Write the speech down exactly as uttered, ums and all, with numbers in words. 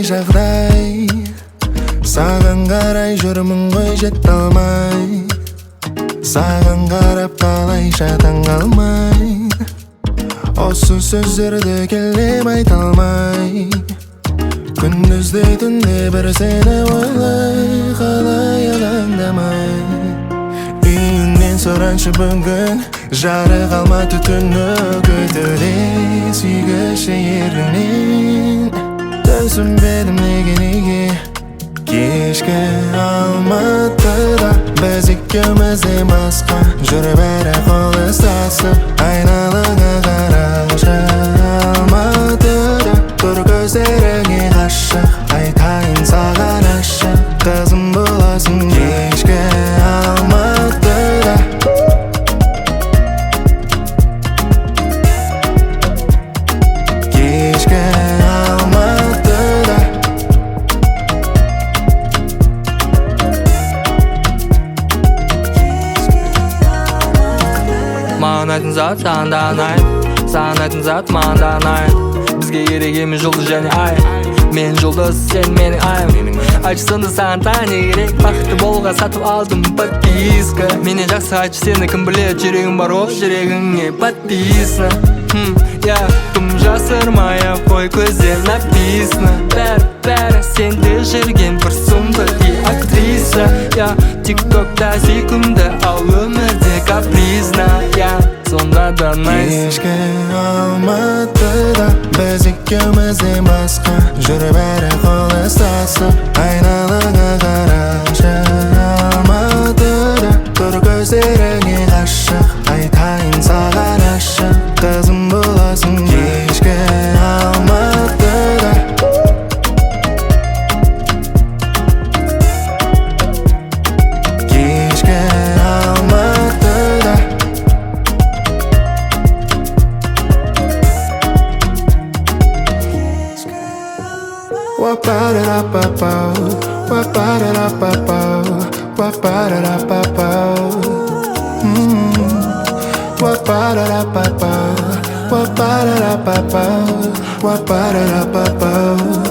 жағдай, саған қарай жүрмін ғой жете алмай. Саған қарап қалайша таңғалмай, осы сөздерді келем айта алмай. Күндізде түнде бір сені ойлай, қалай алаңдамай. Үйіңнен сұраншы бүгін, жарық алма түтіні көтіре сүйгіші ерінен. Түсінбедім неге неге кешкі Алматыда біз екеумізден басқа жүріп әрі қол ұстасып айналаңа қарашы. Алматыда тұр көздеріңе ғашық, айтайын саған ашық, қызым боласың кешкі Алматыда. Кешкі Алматыда. Маған айтын зат саған да ұнайды, саған айтын зат маған да ұнайды. Бізге керек емес жұлдыз және ай, мен жұлдыз, сен менің айым. Айтшысынды саған тағы не керек, бақытты болуға сатып алдым подписка. Менен жақсы айтшы сені кім біледі, жүрегің бар ғой, жүрегіңе подписано. Хм, я кім жасырмай-ақ қой, көзден написано. Бәрі, бәрі сенде жүрген бір сұмдық и актриса. Я тик-токта сүйкімді, ал өмірде капризна. Я сонда да найс. Кешкі Алматыда біз екеумізден басқа жүріп әрі қол ұстасып айналаңа қарашы. Алматыда тұр көздеріңе ғашық, айтайын саған ашық, қызым боласың кешкі Алматыда. Кешкі Алматыда. Wa-ba-da-da-ba-ba, wa-ba-da-da-ba-ba, wa-ba-da-da-ba-ba. Wa-ba-da-da-ba-ba, wa-ba-da-da-ba-ba, wa-ba-da-da-ba-ba.